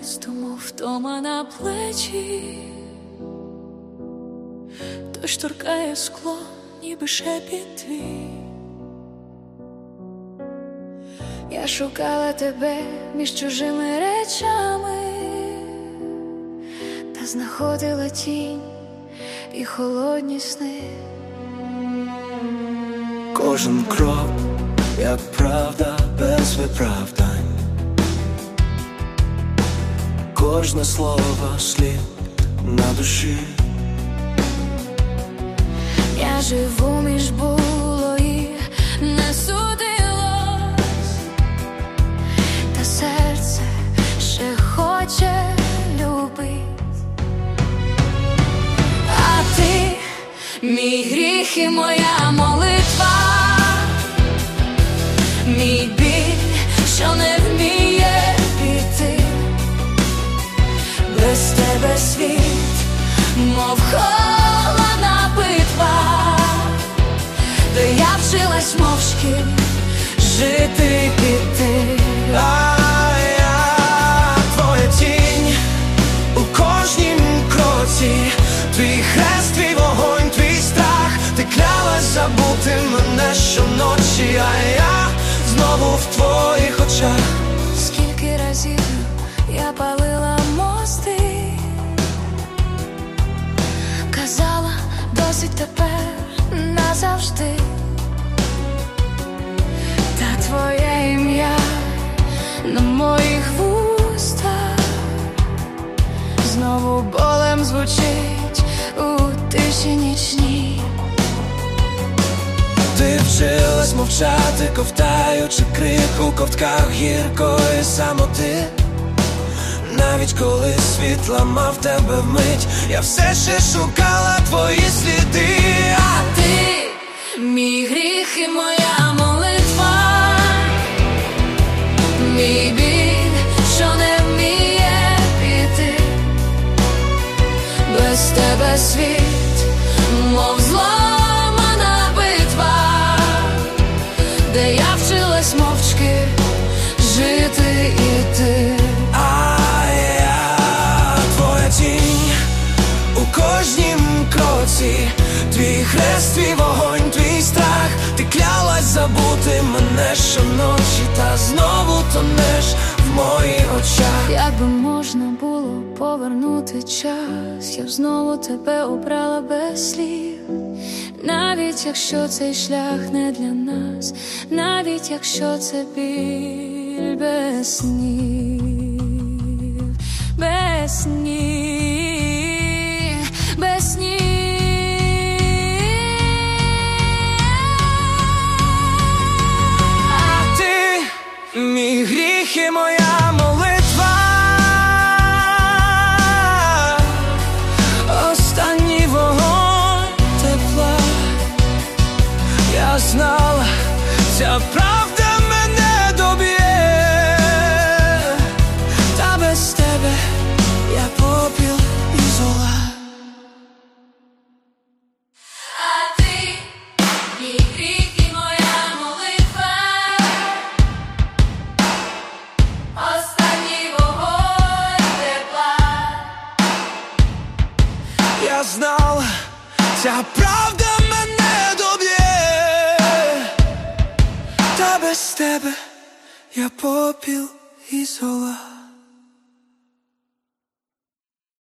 намисто, втома на плечі, дощ торкає скло, ніби шепіт твій. Я шукала тебе між чужими речами, та знаходила тінь і холодні сни. Кожен крок, як правда без виправдань, кожне слово слід на душі. Я живу між було і не судилось, та серце ще хоче любить. А ти мій гріх і моя молитва, мій біль, що не вміє піти. Без тебе світ, мов холодна битва, де я вчилась мовчки жити, піти. А я твоя тінь у кожнім кроці, твій хрест, твій вогонь, твій страх. Ти клялась забути мене щоночі, а я знову в твоїх очах. Скільки разів я палила мости, казала, досить тепер назавжди. Та твоє ім'я на моїх вустах знову болем звучить у тиші нічній. Ти вчилась мовчати, ковтаючи крик у ковтках гіркої самоти. Навіть коли світ ламав тебе вмить, я все ще шукала твої сліди. А ти мій гріх і моя молитва, мій біль, що не вміє піти. Без тебе світ, мов зламана битва, де я вчилась мовчки жити, іти. А я твоя тінь у кожнім кроці, твій хрест, твій вогонь, твій страх. Ти клялась забути мене щоночі, та знову тонеш в моїх очах. Якби можна було повернути час, я б знову тебе обрала без слів. Навіть якщо цей шлях не для нас, навіть якщо це біль без снів, без снів, без снів. А ти мій гріх і моя молитва, останній вогонь тепла. Я знала, ця правда мене доб'є, та без тебе я попіл і зола. А ти мій гріх і моя молитва, останній вогонь тепла. Я знала, ця правда мене доб'є, та без тебе я попіл і зола.